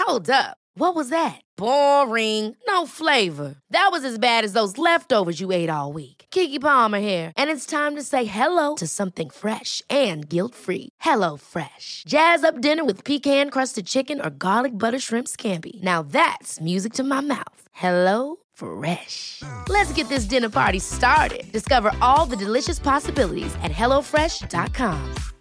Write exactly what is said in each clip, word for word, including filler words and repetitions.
Hold up. What was that? Boring. No flavor. That was as bad as those leftovers you ate all week. Keke Palmer here, and it's time to say hello to something fresh and guilt-free. Hello Fresh. Jazz up dinner with pecan-crusted chicken or garlic butter shrimp scampi. Now that's music to my mouth. Hello Fresh. Let's get this dinner party started. Discover all the delicious possibilities at hello fresh dot com.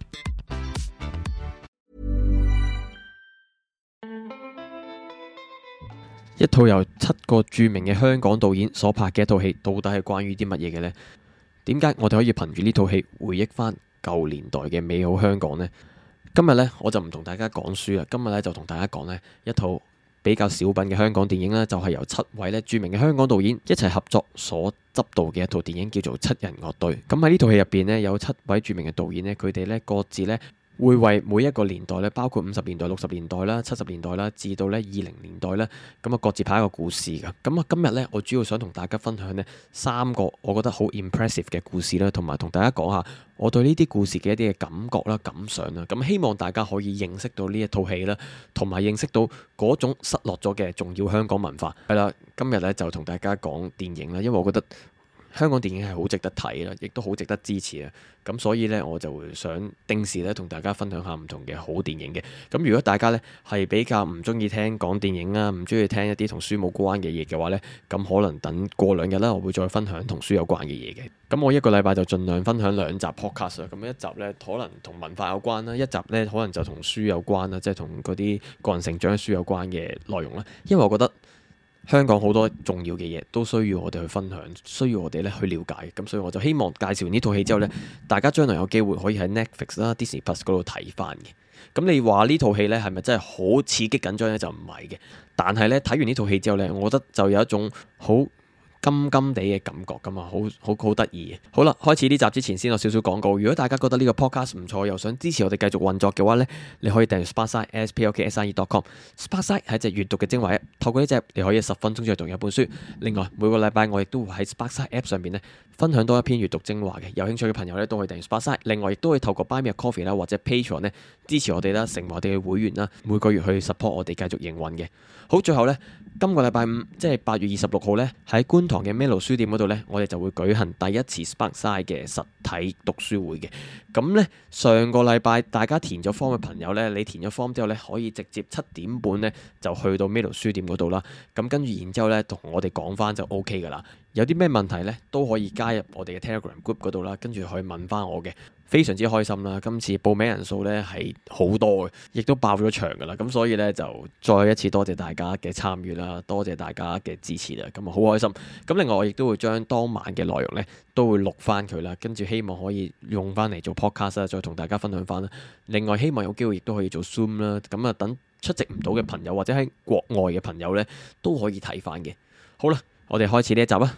一套由七個著名嘅香港導演所拍嘅一套戲，到底係關於啲乜嘢嘅呢？點解我哋可以憑住呢套戲回憶翻舊年代嘅美好香港呢？今日呢，我就唔同大家講書啦，今日呢，就同大家講呢一套比較小品嘅香港電影啦，就係由七位咧著名嘅香港導演一齊合作所執導嘅一套電影，叫做《七人樂隊》。咁喺呢套戲入邊呢，有七位著名嘅導演呢，佢哋呢各自呢會為每一個年代咧，包括五十年代、六十年代啦、七十年代啦，至到咧二零年代咧，咁啊各自拍一個故事㗎。咁啊今日咧，我主要想同大家分享呢三個我覺得好 impressive 嘅故事啦，同埋同大家講下我對呢啲故事嘅一啲嘅感覺啦、感想啦。咁希望大家可以認識到呢一套戲啦，同埋認識到嗰種失落咗嘅重要香港文化。係啦，今日咧就同大家講電影啦，因為我覺得香港電影係好值得睇啦，亦都好值得支持啊！咁所以呢，我就會想定時咧同大家分享下唔同嘅好電影嘅。咁如果大家呢係比較唔中意聽講電影啊，唔中意聽一啲同書冇關嘅嘢嘅話呢，咁可能等過兩日啦，我會再分享同書有關嘅嘢嘅。咁我一個禮拜就盡量分享兩集 podcast 啊。咁一集呢可能同文化有關啦，一集呢可能就同書有關啦，即係同嗰啲個人成長嘅書有關嘅內容啦。因為我覺得香港好多重要嘅嘢都需要我哋去分享，需要我哋咧去了解，咁所以我就希望介紹完呢套戲之後呢，大家將來有機會可以喺 Netflix 啦、Disney Plus 嗰度睇翻嘅。咁你話呢套戲呢係咪真係好刺激緊張呢？就唔係嘅，但係呢，睇完呢套戲之後呢，我覺得就有一種好金金地嘅感覺噶嘛，好好好得意嘅。好啦，開始呢集之前先有少少廣告。如果大家覺得呢個 podcast 唔錯，又想支持我哋繼續運作嘅話呢，你可以訂閱 Sparkside s p l k s i e dot com。Sparkside 係一隻閱讀嘅精華 app， 透過呢隻你可以十分鐘就讀一本書。另外每個禮拜我亦都會喺 Sparkside app 上邊呢分享多一篇閱讀精華嘅。有興趣嘅朋友呢都可以訂閱 Sparkside。另外亦都可以透過 Buy Me a Coffee 啦或者 Patreon 呢支持我哋啦，成為我哋嘅會員啦，每個月去 support 我哋繼續營運嘅。好，最後呢，今個禮拜五即係八月二十六號呢，喺觀塘嘅 Melo 書店嗰度呢，我哋就會舉行第一次 Sparkside 嘅實體讀書會嘅。咁呢，上個禮拜大家填咗 form 嘅朋友呢，你填咗 form 之後呢，可以直接七點半呢就去到 Melo 書店嗰度啦。咁跟住然之後呢，同我哋講翻就 O K 噶啦。有啲咩問題呢，都可以加入我哋嘅 Telegram group 嗰度啦，跟住可以問翻我嘅。非常之開心啦！今次報名人數呢係好多嘅，亦都爆咗場噶啦。咁所以呢，就再一次多謝大家嘅參與啦，多謝大家嘅支持啦。咁啊好開心。咁另外我亦都會將當晚嘅內容呢都會錄翻佢啦，跟住希望可以用翻嚟做 podcast 啦，再同大家分享翻啦。另外希望有機會亦都可以做 Zoom 啦。咁啊等出席唔到嘅朋友或者喺國外嘅朋友呢都可以睇翻嘅。好啦，我哋開始呢一集啊！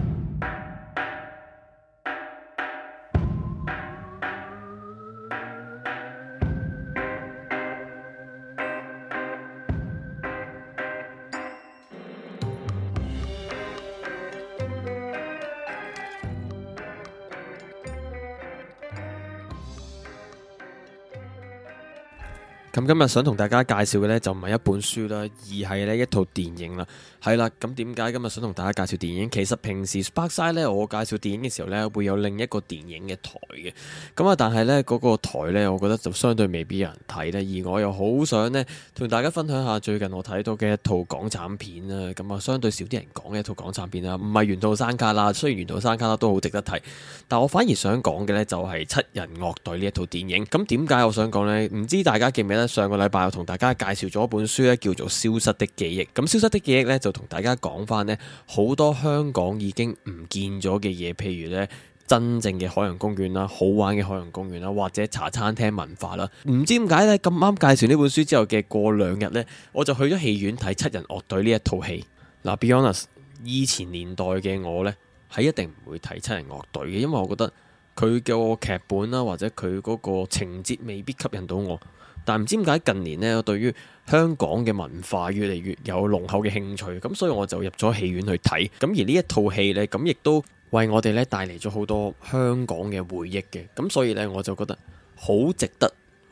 咁今日想同大家介紹嘅呢，就唔係一本書啦，而係呢一套電影啦。係啦，咁點解今日想同大家介紹電影？其實平時 Sparkside 呢，我介紹電影嘅時候呢，會有另一個電影嘅台嘅。咁啊，但係呢嗰個台呢，我覺得就相對未必有人睇呢。而我又好想呢，同大家分享下最近我睇到嘅一套港產片啦。咁啊，相對少啲人講嘅一套港產片啦，唔係《緣路山旮旯》啦。雖然《緣路山旮旯》都好值得睇，但我反而想講嘅呢，就係《七人樂隊》呢一套電影。咁點解我想講呢？唔知大家記唔記得？上個禮拜我同大家介紹咗一本書咧，叫做《消失的記憶》。咁《消失的記憶》咧就同大家講翻呢好多香港已經唔見咗嘅嘢，譬如呢真正嘅海洋公園啦、好玩嘅海洋公園啦，或者茶餐廳文化啦。唔知點解呢，咁啱介紹呢本書之後嘅過兩日呢，我就去咗戲院睇《七人樂隊》呢一套戲。嗱，be honest，以前年代嘅我呢，係一定唔會睇《七人樂隊》嘅，因為我覺得佢嘅劇本啦，或者佢嗰個情節未必吸引到我。但唔知點解近年呢，我對於香港嘅文化越嚟越有濃厚嘅興趣，咁所以我就入咗戲院去睇。咁而呢一套戲呢，咁亦都為我哋呢帶嚟咗好多香港嘅回憶嘅。咁所以呢，我就覺得好值得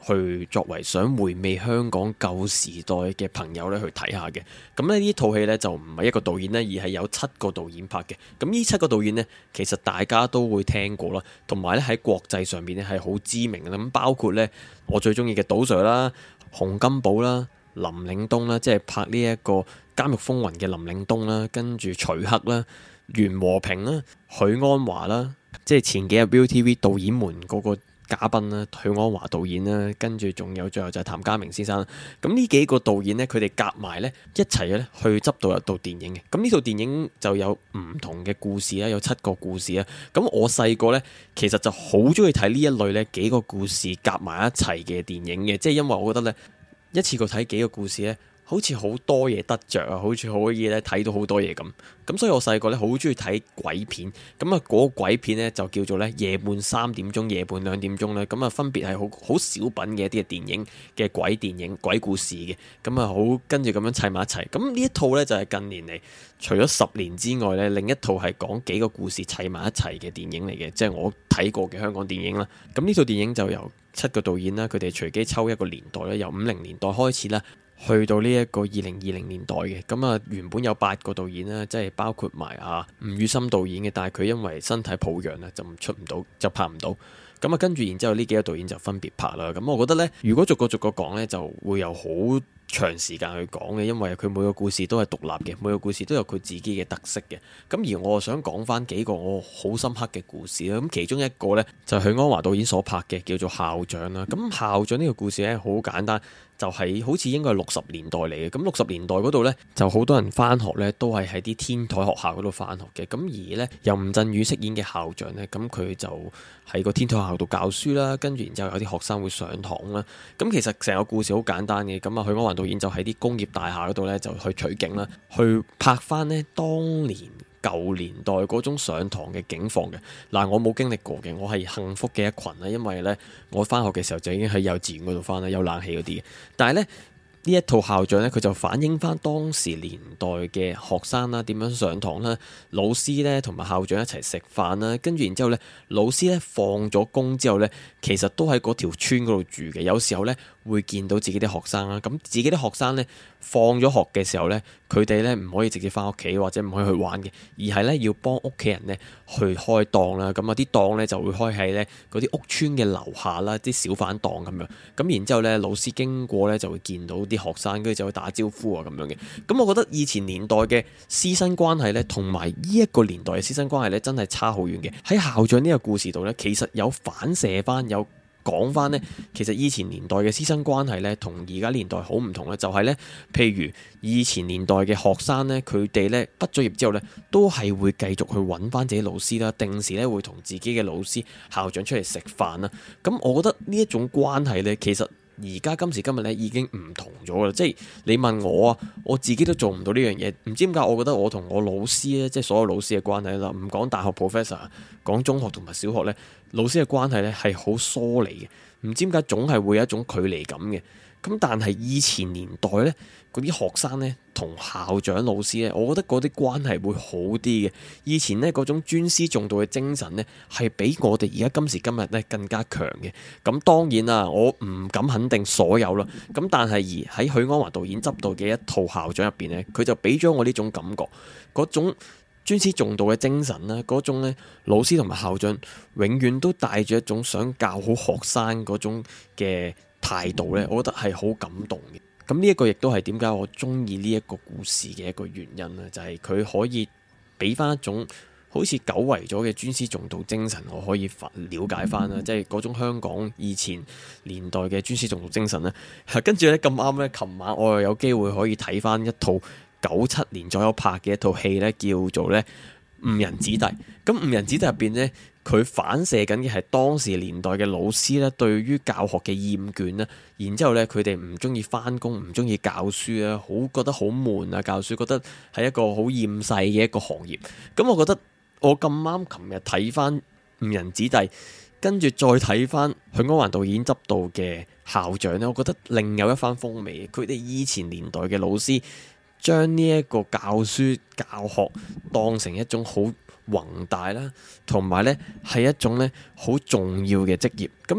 去作為想回味香港舊時代嘅朋友咧去睇下嘅。咁咧呢套戲咧就唔係一個導演咧，而係有七個導演拍嘅。咁呢七個導演呢，其實大家都會聽過啦，同埋咧喺國際上邊咧係好知名嘅。咁包括咧我最中意嘅杜 Sir 啦、洪金寶啦、林嶺東啦，即係拍呢一個《監獄風雲》嘅林嶺東啦，跟住徐克啦、袁和平啦、許鞍華啦，即係前幾日 Viu T V 導演們嗰個嘉賓啦，許鞍華導演啦，跟住仲有最後就係譚家明先生。咁呢幾個導演呢，佢哋夾埋呢一齊咧去執到一套電影嘅。咁呢套電影就有唔同嘅故事啦，有七個故事啦。咁我細個呢，其實就好中意睇呢一類呢幾個故事夾埋一齊嘅電影嘅，即係因為我覺得呢，一次過睇幾個故事呢，好似好多嘢得着啊，好似可以咧睇到好多嘢咁。咁所以我細個咧好中意睇鬼片。咁啊嗰個鬼片咧就叫做咧夜半三點鐘、夜半兩點鐘咧。咁啊分別係好好小品嘅一啲嘅電影嘅鬼電影、鬼故事嘅。咁啊好跟住咁樣砌埋一齊。咁呢一套咧就係近年嚟除咗十年之外咧，另一套係講幾個故事砌埋一齊嘅電影嚟嘅，即係我睇過嘅香港電影啦。咁呢套電影就由七個導演啦，佢哋隨機抽一個年代咧，由五零年代開始啦，去到呢一個二零二零年代嘅。咁啊原本有八個導演啦，即係包括埋啊吳宇森導演嘅，但係佢因為身體抱恙咧就出唔到，就拍唔到。咁啊跟住然之後呢幾個導演就分別拍啦。咁我覺得呢，如果逐個逐個講呢，就會有好長時間去講嘅，因為佢每個故事都係獨立嘅，每個故事都有佢自己嘅特色嘅。咁而我想講翻幾個我好深刻嘅故事啦。咁其中一個呢，就係許鞍華導演所拍嘅，叫做校長啦。咁校長呢個故事呢，好簡單。就係好似應該係六十年代嚟嘅。咁六十年代嗰度呢，就好多人返學呢都係喺啲天台學校嗰度返學嘅。咁而呢，由吳鎮宇飾演嘅校長呢，咁佢就喺個天台學校度教書啦。跟住然之後有啲學生會上堂啦。咁其實成個故事好簡單嘅。咁啊許鞍華導演就喺啲工業大廈嗰度呢，就去取景啦，去拍返呢當年舊年代嗰種上堂嘅境況嘅。嗱，我冇經歷過嘅，我係幸福嘅一群啦，因為呢，我返學嘅時候就已經喺幼稚園嗰度返啦，有冷氣嗰啲嘅。但係呢，呢一套校長呢，佢就反映翻當時年代嘅學生啦，點樣上堂啦，老師呢同埋校長一齊食飯啦，跟住然之後呢，老師呢放咗工之後呢，其實都喺嗰條村嗰度住嘅，有時候呢，會見到自己啲學生啦，咁自己啲學生呢，放咗學嘅時候呢，佢哋呢唔可以直接翻屋企或者唔可以去玩嘅，而係呢要幫屋企人呢去開檔啦。咁啊啲檔呢就會開喺呢嗰啲屋村嘅樓下啦，啲小販檔咁樣。咁然之後呢，老師經過呢就會見到啲學生，跟住就會打招呼啊咁樣嘅。咁我覺得以前年代嘅師生關係呢，同埋呢一個年代嘅師生關係呢，真係差好遠嘅。喺校長呢個故事度呢，其實有反射翻有。講翻呢，其實以前年代嘅師生關係呢，同而家年代好唔同咧。就係呢，譬如以前年代嘅學生呢，佢哋呢畢咗業之後呢，都係會繼續去揾翻自己老師啦，定時呢會同自己嘅老師校長出嚟食飯啦。咁我覺得呢一種關係呢，其實而家今時今日呢已經唔同咗啦。即係你問我啊，我自己都做唔到呢樣嘢。唔知點解，我覺得我同我老師呢，即係所有老師嘅關係啦，唔講大學 professor，講中學同埋小學呢，老師嘅關係呢係好疏離嘅。唔知點解總係會有一種距離感嘅。咁但係以前年代呢，嗰啲學生呢，同校長老師呢，我覺得嗰啲關係會好啲嘅。以前呢，嗰種尊師重道嘅精神呢，係比我哋而家今時今日呢更加強嘅。咁當然啦，我唔敢肯定所有啦。咁但係而喺許鞍華導演執導嘅一套校長入邊呢，佢就俾咗我呢種感覺，嗰種尊師重道嘅精神啦，嗰種呢老師同埋校長永遠都帶住一種想教好學生嗰種嘅態度呢，我覺得係好感動嘅。咁呢一個亦都係點解我中意呢一個故事嘅一個原因啦，就係佢可以俾翻一種好似久違咗嘅尊師重道精神，我可以了解翻啦，即係嗰種香港以前年代嘅尊師重道精神咧。跟住呢，咁啱呢，琴晚我又有機會可以睇翻一套九七年左右拍嘅一套戲呢，叫做呢《誤人子弟》。咁《誤人子弟》入邊呢，佢反射緊嘅係當時年代嘅老師咧，對於教學嘅厭倦啦，然之後咧，佢哋唔中意翻工，唔中意教書啊，好覺得好悶啊，教書覺得係一個好厭世嘅一個行業。咁我覺得我咁啱琴日睇翻《誤人子弟》，跟住再睇翻許鞍華導演執導嘅校長咧，我覺得另有一番風味。佢哋以前年代嘅老師將呢一個教書教學當成一種好宏大啦，同埋呢係一種呢好重要嘅職業。咁而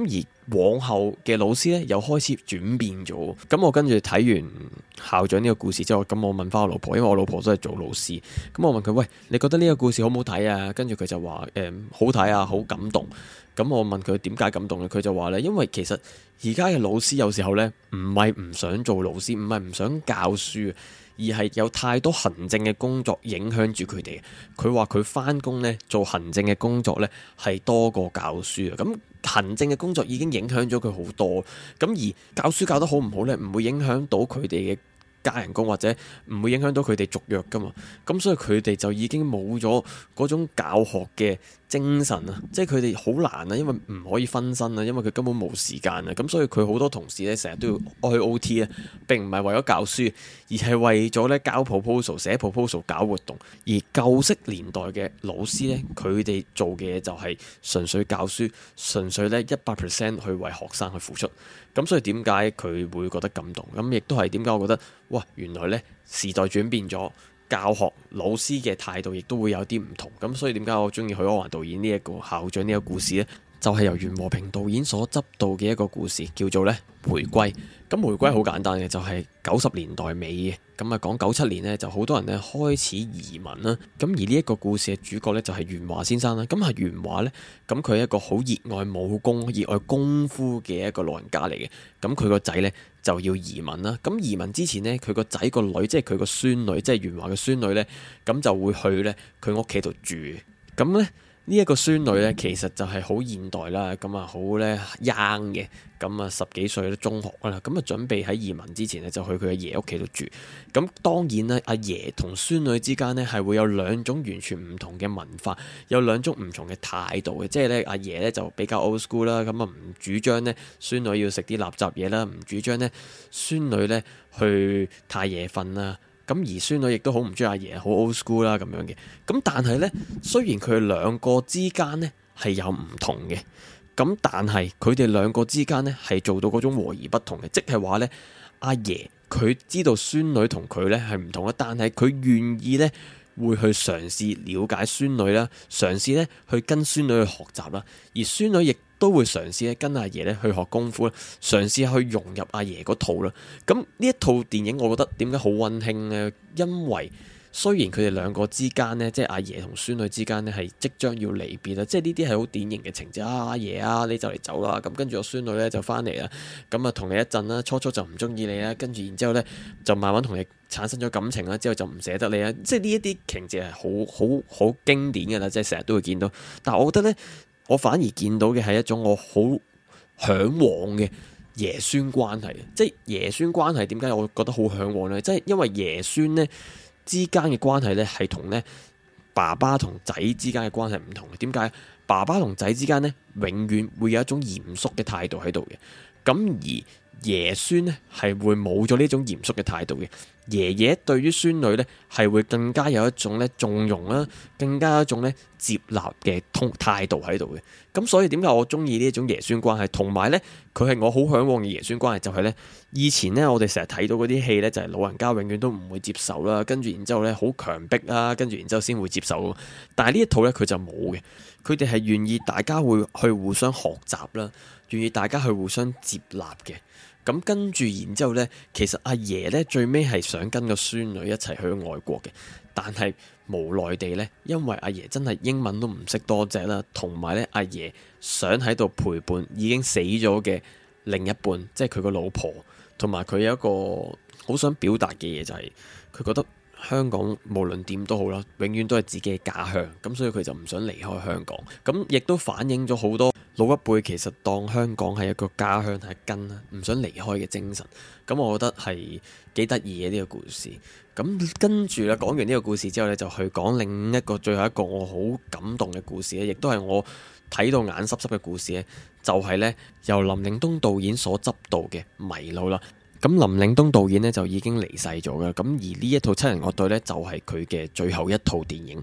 往後嘅老師咧又開始轉變咗。咁我跟住睇完校長呢個故事之後，咁我問翻我老婆，因為我老婆都係做老師，咁我問佢：喂，你覺得呢個故事好唔好睇啊？跟住佢就話：誒、嗯，好睇啊，好感動。咁我問佢點解感動咧？佢就話咧，因為其實而家嘅老師有時候咧唔係唔想做老師，唔係唔想教書，而係有太多行政嘅工作影響住佢哋。佢話佢翻工咧做行政嘅工作咧係多過教書啊。咁行政嘅工作已經影響咗佢好多，咁而教書教得好唔好咧，唔會影響到佢哋嘅加人工，或者唔會影響到佢哋續約噶嘛。咁所以佢哋就已經冇咗嗰種教學嘅精神啊，即係佢哋好難啊，因為唔可以分身啊，因為佢根本冇時間啊。咁所以佢好多同事咧成日都要去 O T 啊，並唔係為咗教書，而係為咗咧交 proposal、寫 proposal、搞活動。而舊式年代嘅老師咧，佢哋做嘅嘢就係純粹教書，純粹咧一百 percent 去為學生去付出。咁所以點解佢會覺得感動？咁亦都係點解我覺得哇，原來咧時代轉變咗。教學老師嘅態度亦都會有啲唔同，咁所以點解我中意許鞍華導演呢一個校長呢個故事呢？就係、是、由袁和平導演所執導嘅一個故事，叫做咧回歸。咁回歸好簡單嘅，就係九十年代尾嘅，咁啊講九七年呢，就好多人咧開始移民啦。咁而呢一個故事嘅主角咧就係袁華先生啦。咁係袁華呢，咁佢係一個好熱愛武功、熱愛功夫嘅一個老人家嚟嘅。咁佢個仔呢，就要移民啦。咁移民之前呢，佢個仔個女，即係佢個孫女，即係袁華嘅孫女呢，咁就會去呢佢屋企度住。咁呢。呢一個孫女咧，其實就係好現代啦，咁啊好咧 young 嘅，咁啊十幾歲都中學啦，咁啊準備喺移民之前咧就去佢阿爺屋企度住。咁當然咧，阿爺同孫女之間咧係會有兩種完全唔同嘅文化，有兩種唔同嘅態度嘅，即係咧阿爺咧就比較 old school 啦，咁啊唔主張咧孫女要食啲垃圾嘢啦，唔主張咧孫女咧去太夜瞓啦。咁而孫女亦都好唔中意阿爺，好 old school 啦咁樣嘅。咁但係呢，雖然佢哋兩個之間呢係有唔同嘅，咁但係佢哋兩個之間呢係做到嗰種和而不同嘅，即係話呢，阿爺佢知道孫女同佢呢係唔同啦，但係佢願意呢會去嘗試了解孫女啦，嘗試呢去跟孫女去學習啦，而孫女亦都會嘗試咧跟阿爺咧去學功夫啦，嘗試去融入阿爺嗰套啦。咁呢一套電影，我覺得點解好溫馨呢？因為雖然佢哋兩個之間呢，即係阿爺同孫女之間呢，係即將要離別啦，即係呢啲係好典型嘅情節啊！阿爺啊，你就嚟走啦，咁跟住我孫女咧就翻嚟啦，咁啊同你一陣啦，初初就唔中意你啦，跟住然之後咧就慢慢同你產生咗感情啦，之後就唔捨得你啦，即係呢一啲情節係好好好經典嘅啦，即係成日都會見到。但係我覺得呢。我反而見到嘅係一種我好嚮往嘅爺孫關係，即係爺孫關係點解我覺得好嚮往呢？即係因為爺孫呢之間嘅關係呢係同呢爸爸同仔之間嘅關係唔同嘅。點解？爸爸同仔之間呢永遠會有一種嚴肅嘅態度喺度嘅，咁而爺孫呢係會冇咗呢種嚴肅嘅態度嘅。爺爺對於孫女呢係會更加有一種呢縱容啦，更加有一種呢接納嘅通態度喺度嘅。咁所以點解我中意呢一種爺孫關係？同埋呢，佢係我好嚮往嘅爺孫關係，就係呢：以前呢，我哋成日睇到嗰啲戲呢，就係老人家永遠都唔會接受啦，跟住然之後呢好強迫啦，跟住然之後先會接受。但係呢一套呢，佢就冇嘅，佢哋係願意大家會去互相學習啦，願意大家去互相接納嘅。咁跟住，然之後呢，其實阿爺呢最尾係想跟個孫女一齊去外國嘅，但係無奈地呢，因為阿爺真係英文都唔識多隻啦，同埋呢，阿爺想喺度陪伴已經死咗嘅另一半，即係佢個老婆，同埋佢有一個好想表達嘅嘢，就係佢覺得香港無論點都好啦，永遠都係自己嘅家鄉，咁所以佢就唔想離開香港。咁亦都反映咗好多老一輩其實當香港係一個家鄉係根啦，唔想離開嘅精神。咁我覺得係幾得意嘅呢個故事。咁跟住咧講完呢個故事之後咧，就去講另一個最後一個我好感動嘅故事咧，亦都係我睇到眼濕濕嘅故事咧，就係咧由林嶺東導演所執導嘅《迷路》啦。咁林嶺東導演呢，就已經離世咗㗎，咁而呢一套七人樂隊呢，就係佢嘅最後一套電影。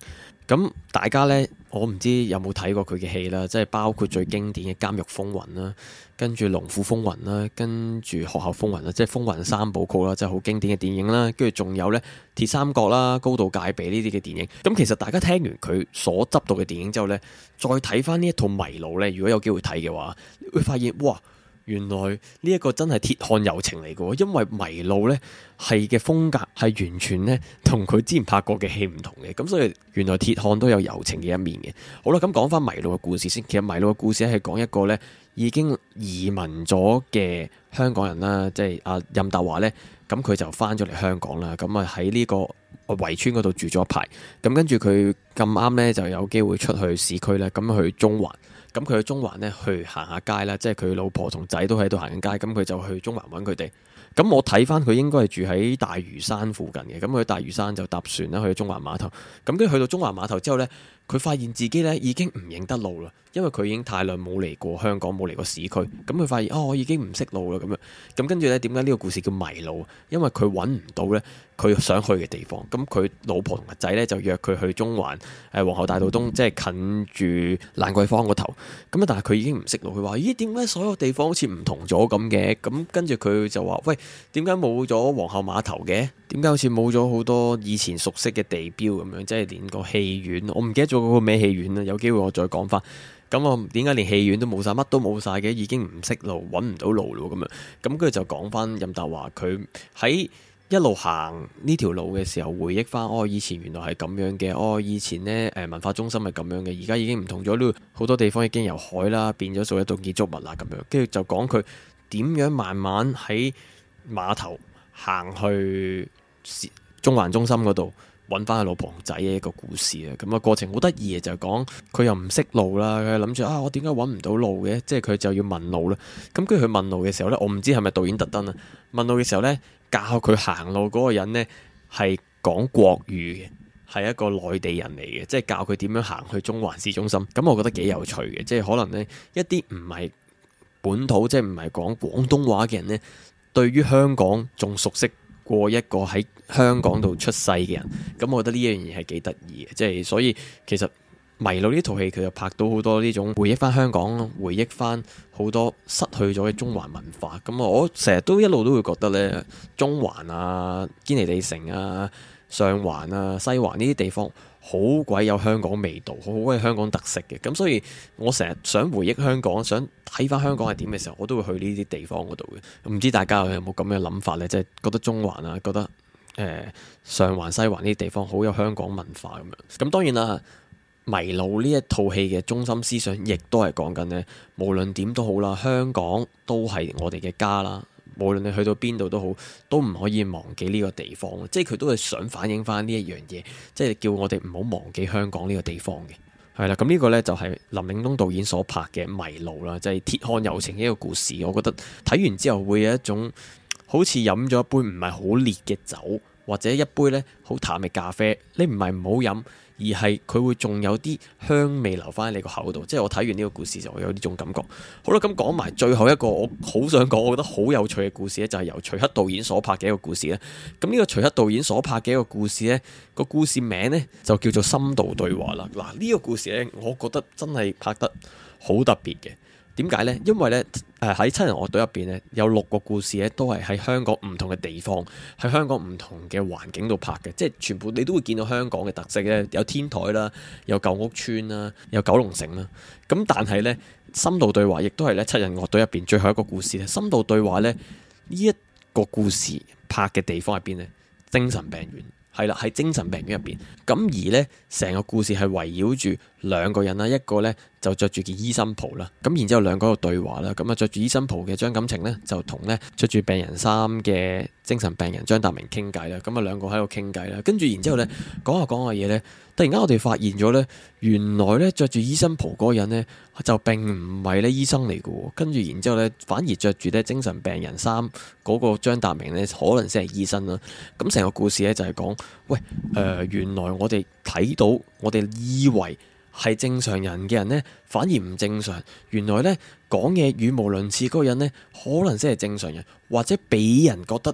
咁大家呢，我唔知有冇睇過佢嘅戲啦，即係包括最經典嘅《監獄風雲》啦，跟住《龍虎風雲》啦，跟住《學校風雲》啦，即係風雲三部曲啦，即係好經典嘅電影啦。跟住仲有呢《鐵三角》啦，《高度戒備》呢啲嘅電影。咁其實大家聽完佢所執到嘅電影之後呢，再睇翻呢一套《迷路》呢，如果有機會睇嘅話，會發現哇！原來呢一個真係鐵漢柔情嚟嘅，因為迷路呢係嘅風格係完全呢同佢之前拍過嘅戲唔同嘅，咁所以原來鐵漢都有柔情嘅一面嘅。好啦，咁講翻迷路嘅故事先。其實迷路嘅故事係講一個呢已經移民咗嘅香港人啦，即係阿任達華呢。咁佢就翻咗嚟香港啦，咁啊喺呢個圍村嗰度住咗一排，咁跟住佢咁啱呢就有機會出去市區咧，咁去中環。咁佢去中環咧去行下街啦，即係佢老婆同仔都喺度行緊街，咁佢就去中環揾佢哋。咁我睇翻佢應該係住喺大嶼山附近嘅，咁佢大嶼山就搭船啦去中環碼頭。咁跟住去到中環碼頭之後呢，佢發現自己呢已經唔認得路啦，因為佢已經太耐冇嚟過香港，冇嚟過市區。咁佢發現哦，我已經唔識路啦咁樣。咁跟住呢，點解呢個故事叫迷路？因為佢揾唔到呢佢想去嘅地方。咁佢老婆同埋仔呢，就約佢去中環誒皇后大道東，即係近住蘭桂坊個頭。咁啊，但係佢已經唔識路。佢話：咦，點解所有地方好似唔同咗咁嘅？咁跟住佢就話：喂，點解冇咗皇后碼頭嘅？點解好似冇咗好多以前熟悉嘅地標咁樣？即係連個戲院，我唔記得咗嗰個咩戲院啦。有機會我再講翻。咁我點解連戲院都冇晒，乜都冇晒嘅？已經唔識路，揾唔到路咯咁樣。咁跟住就講翻任達華佢喺一路行呢條路嘅時候，回憶翻哦，以前原來係咁樣嘅。哦，以前呢誒文化中心係咁樣嘅，而家已經唔同咗咯。好多地方已經由海啦變咗做一棟建築物啦咁樣。跟住就講佢點樣慢慢喺碼頭行去中環中心嗰度揾翻佢老婆仔嘅一個故事啊！咁啊過程好得意嘅，就係講佢又唔識路啦，佢諗住啊，我點解揾唔到路嘅？即係佢就要問路啦。咁跟住佢問路嘅時候呢，我唔知係咪導演特登啊？問路嘅時候呢，教佢行路嗰個人呢係講國語嘅，係一個內地人嚟嘅，即係教佢點樣行去中環市中心。咁我覺得幾有趣嘅，即係可能呢一啲唔係本土，即係唔係講廣東話嘅人呢，對於香港仲熟悉過一個喺香港度出世嘅人，咁我覺得呢一樣嘢係幾得意嘅，即係所以其實迷路呢套戲佢就拍到好多呢種回憶翻香港，回憶翻好多失去咗嘅中環文化。咁我成日都一路都會覺得呢，中環啊、堅尼地城啊、上環啊、西環呢啲地方好鬼有香港味道，好鬼有香港特色嘅。咁所以我成日想回憶香港，想睇翻香港係點嘅時候，我都會去呢啲地方嗰度嘅。唔知大家有冇咁嘅諗法呢？即係覺得中環啊，覺得誒、呃、上環、西環呢啲地方好有香港文化咁樣。咁當然啦，迷路呢一套戲嘅中心思想，亦都係講緊呢，無論點都好啦，香港都係我哋嘅家啦。無論你去到邊度都好，都唔可以忘記呢個地方。即係佢都係想反映翻呢一樣嘢，即係叫我哋唔好忘記香港呢個地方嘅。係啦，咁呢個呢，就係林嶺東導演所拍嘅《迷路》啦，即係鐵漢柔情嘅一個故事。我覺得睇完之後會有一種好似飲咗一杯唔係好烈嘅酒，或者一杯呢好淡嘅咖啡，你唔係唔好飲，而係佢會仲有啲香味留翻喺你個口度，即係我睇完呢個故事就會有呢種感覺。好啦，咁講埋最後一個我好想講，我覺得好有趣嘅故事咧，就係由徐克導演所拍嘅一個故事咧。咁呢個徐克導演所拍嘅一個故事呢，個故事名呢就叫做《深度對話》啦。嗱，呢個故事呢，我覺得真係拍得好特別嘅。點解呢？因為呢，誒喺七人樂隊入邊呢，有六個故事呢都係喺香港唔同嘅地方，喺香港唔同嘅環境度拍嘅，即係全部你都會見到香港嘅特色咧，有天台啦，有舊屋村啦，有九龍城啦。咁但係呢，深度對話亦都係咧七人樂隊入邊最後一個故事咧。深度對話呢，呢一個故事拍嘅地方喺邊呢？精神病院。係啦，喺精神病院入邊，咁而呢，成個故事係圍繞住兩個人啦，一個呢就着住件醫生袍啦，咁然之後兩個喺度對話啦，咁啊着住醫生袍嘅張錦程呢，就同呢着住病人衫嘅精神病人張達明傾偈啦，咁啊兩個喺度傾偈啦，跟住然之後呢講下講下嘢呢，突然間我哋發現咗呢，原來呢着住醫生袍嗰個人呢，就並唔係呢醫生嚟嘅，跟住然之後呢反而着住呢精神病人衫嗰個張達明呢，可能先係醫生啦，咁成個故事呢，就係講，喂，誒、呃，原來我哋睇到，我哋以為係正常人嘅人呢，反而唔正常。原來呢，講嘢語無倫次嗰個人呢，可能先係正常人，或者俾人覺得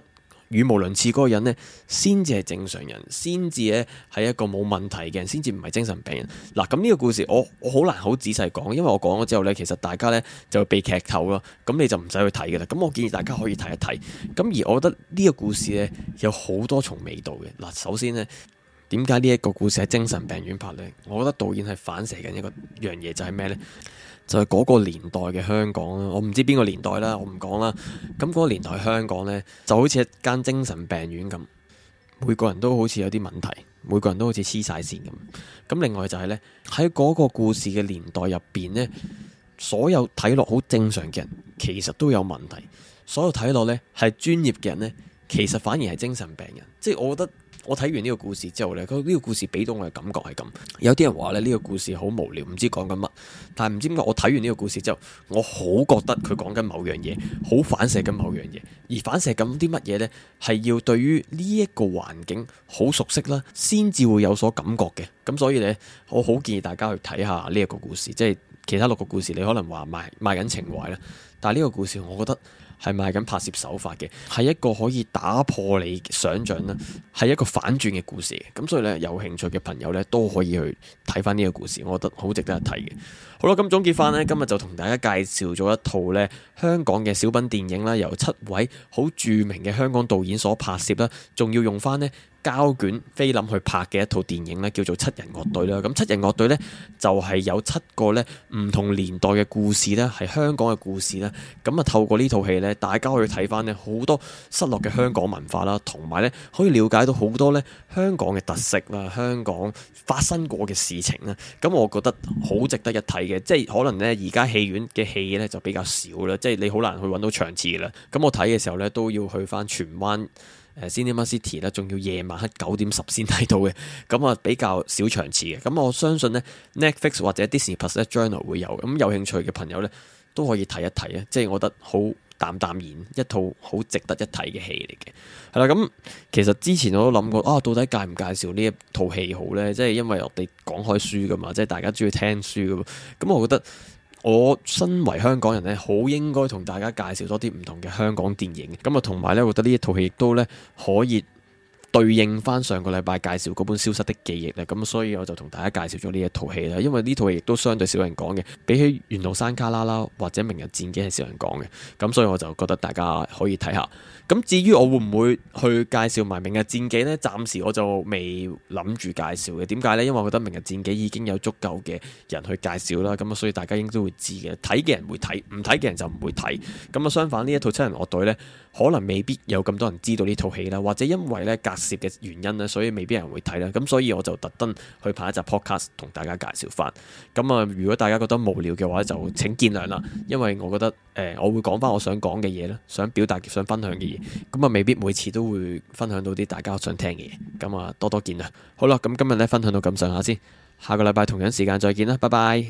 語無倫次嗰個人呢，先至係正常人，先至咧係一個冇問題嘅人，先至唔係精神病人。嗱，咁呢個故事我我好難好仔細講，因為我講咗之後呢，其實大家呢就會被劇透咯，咁你就唔使去睇嘅啦。咁我建議大家可以睇一睇。咁而我覺得呢個故事呢，有好多重味道嘅。嗱，首先呢，點解呢一個故事喺精神病院拍呢？我覺得導演係反射緊一個樣嘢，就係咩呢？就係嗰個年代嘅香港啦，我唔知邊個年代啦，我唔講啦。咁嗰個年代香港呢，就好似一間精神病院咁，每個人都好似有啲問題，每個人都好似黐晒線咁。咁另外就係呢，喺嗰個故事嘅年代入邊呢，所有睇落好正常嘅人，其實都有問題；所有睇落呢係專業嘅人呢，其實反而係精神病人。即係我覺得。我睇完呢個故事之後呢，呢個故事俾到我嘅感覺係咁。有啲人話咧，呢個故事好無聊，唔知講緊乜。但係唔知點解我睇完呢個故事之後，我好覺得佢講緊某樣嘢，好反射緊某樣嘢。而反射緊啲乜嘢呢？係要對於呢一個環境好熟悉啦，先至會有所感覺嘅。咁所以呢，我好建議大家去睇下呢一個故事。即係其他六個故事，你可能話賣賣緊情懷啦，但係呢個故事，我覺得係賣緊拍攝手法嘅，係一個可以打破你想象啦，係一個反轉嘅故事。咁所以咧，有興趣嘅朋友咧都可以去睇翻呢個故事，我覺得好值得一睇嘅。好啦，咁總結翻呢，今日就同大家介紹咗一套咧香港嘅小品電影啦，由七位好著名嘅香港導演所拍攝啦，仲要用翻呢膠卷菲林去拍嘅一套電影咧，叫做《七人樂隊》啦。咁《七人樂隊》呢，就係有七個咧唔同年代嘅故事咧，係香港嘅故事啦。咁啊，透過呢套戲咧，大家可以睇翻咧好多失落嘅香港文化啦，同埋咧可以了解到好多咧香港嘅特色啦，香港發生過嘅事情啦。咁我覺得好值得一睇嘅，即係可能咧而家戲院嘅戲咧就比較少啦，即係你好難去揾到場次啦。咁我睇嘅時候咧都要去翻荃灣。誒 Cinema City 咧，仲要夜晚黑九點十先睇到嘅，咁啊比較少場次嘅。咁我相信呢 Netflix 或者 Disney Plus 咧 Journal 會有，咁有興趣嘅朋友呢，都可以睇一睇啊！即係我覺得好淡淡然一套好值得一睇嘅戲嚟嘅。係啦，咁其實之前我都諗過啊，到底介唔介紹呢一套戲好呢？即係因為我哋講開書噶嘛，即係大家中意聽書噶嘛，咁我覺得。我身為香港人咧，好應該同大家介紹多啲唔同嘅香港電影。咁啊，同埋咧，我覺得呢一套戲亦都咧可以對應翻上個禮拜介紹嗰本消失的記憶咧。咁所以我就同大家介紹咗呢一套戲啦。因為呢套戲亦都相對少人講嘅，比起緣路山旮旯啦或者明日戰記係少人講嘅。咁所以我就覺得大家可以睇下。咁至於我會唔會去介紹埋明日戰記呢？暫時我就未諗住介紹嘅。點解呢？因為我覺得明日戰記已經有足夠嘅人去介紹啦。咁所以大家應該都會知嘅。睇嘅人會睇，唔睇嘅人就唔會睇。咁啊，相反呢一套七人樂隊呢，可能未必有咁多人知道呢套戲啦，或者因為咧隔攝嘅原因咧，所以未必有人會睇啦。咁所以我就特登去拍一集 podcast 同大家介紹翻。咁啊，如果大家覺得無聊嘅話，就請見諒啦。因為我覺得誒、呃，我會講翻我想講嘅嘢啦，想表達、想分享嘅嘢。咁啊，未必每次都會分享到啲大家想聽嘅嘢。咁啊，多多見諒。好啦，咁今日咧分享到咁上下先，下個禮拜同樣時間再見啦，拜拜。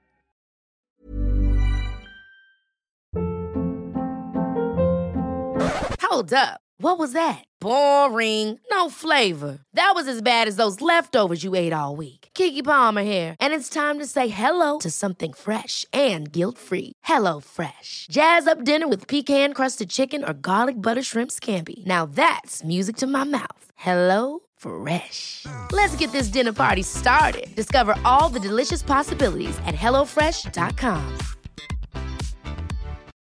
Hold up. What was that? Boring. No flavor. That was as bad as those leftovers you ate all week. Keke Palmer here, and it's time to say hello to something fresh and guilt-free. Hello Fresh. Jazz up dinner with pecan-crusted chicken or garlic butter shrimp scampi. Now that's music to my mouth. Hello Fresh. Let's get this dinner party started. Discover all the delicious possibilities at hello fresh dot com.